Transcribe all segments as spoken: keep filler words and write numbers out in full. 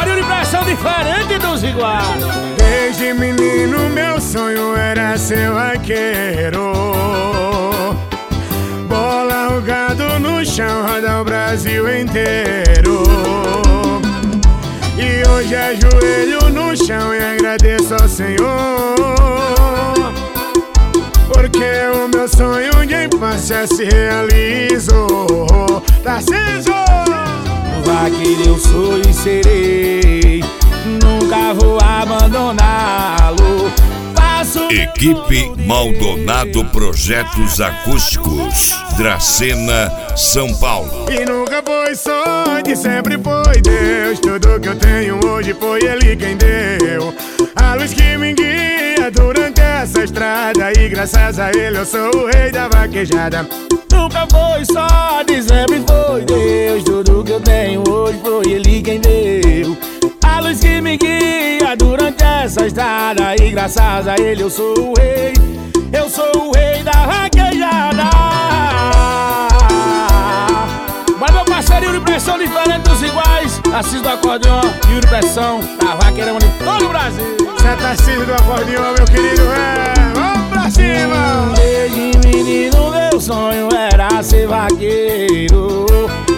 parceria de pressão diferente dos iguais. Desde menino meu sonho era ser vaqueiro. Bola o gado no chão, roda o Brasil inteiro. E hoje ajoelho no chão e agradeço ao Senhor, porque o meu sonho de infância se realizou. Tarcísio! Vaqueiro eu sou e serei, nunca vou abandoná-lo. Faço Equipe Maldonado Projetos Acústicos, Dracena, São Paulo. E nunca foi sorte, sempre foi Deus. Tudo que eu tenho hoje foi Ele quem deu. A luz que me guia durante essa estrada, e graças a Ele eu sou o rei da vaquejada. Nunca foi sorte, sempre foi Deus. Tudo que eu tenho hoje foi Ele quem deu. A luz que me guia durante essa estrada, e graças a Ele eu sou o rei. Eu sou o rei da vaquejada. Mas meu parceiro Yuri Pressão, diferente dos iguais. Tarcísio do acordeão, Yuri Pressão, da vaqueirão de todo o Brasil. Você é Tarcísio do acordeão, meu querido, é. Vamos pra cima! Desde menino meu sonho era ser vaqueiro.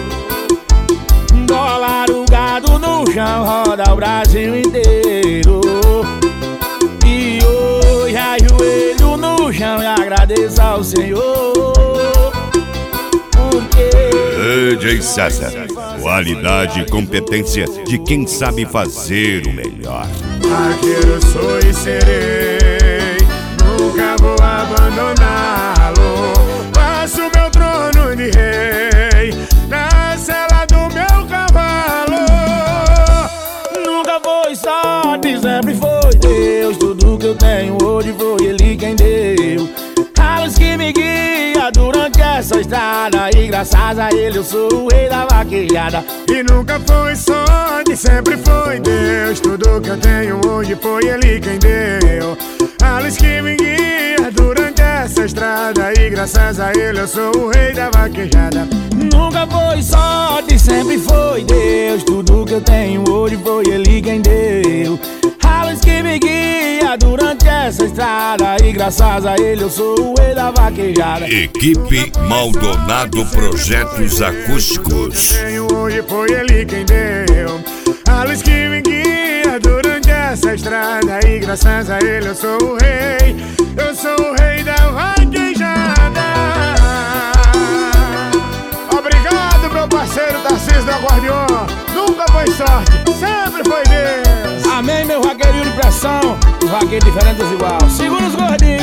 Dólar o gado no chão, roda o Brasil inteiro. E hoje ajoelho no chão e agradeço ao Senhor, porque D J César, qualidade e competência de quem sabe fazer o melhor. Vaqueiro sou e serei, nunca vou abandoná-lo. Faço meu trono de rei na sela do meu cavalo. nunca foi sorte, sempre foi Deus. Tudo que eu tenho hoje foi Ele quem deu. A luz que me guia durante essa estrada, e graças a Ele eu sou o rei da vaquejada. E nunca foi sorte, sempre foi Deus. Tudo que eu tenho hoje foi Ele quem deu. A luz que me guia durante essa estrada, e graças a Ele eu sou o rei da vaquejada. Nunca foi sorte, sempre foi Deus. Tudo que eu tenho hoje foi Ele quem deu. A luz que me guia durante essa estrada, e graças a Ele eu sou o rei da vaquejada. Equipe Maldonado Projetos Acústicos. Tenho hoje foi Ele quem deu. A luz que me guia durante essa estrada, e graças a Ele eu sou o rei. Eu sou o rei da vaquejada. Obrigado, meu parceiro Tarcísio do acordeão. Nunca foi sorte, sempre foi Deus. Amém, meu vaqueirinho de pressão, o vaqueiro diferente dos igual. Segura os gordinhos.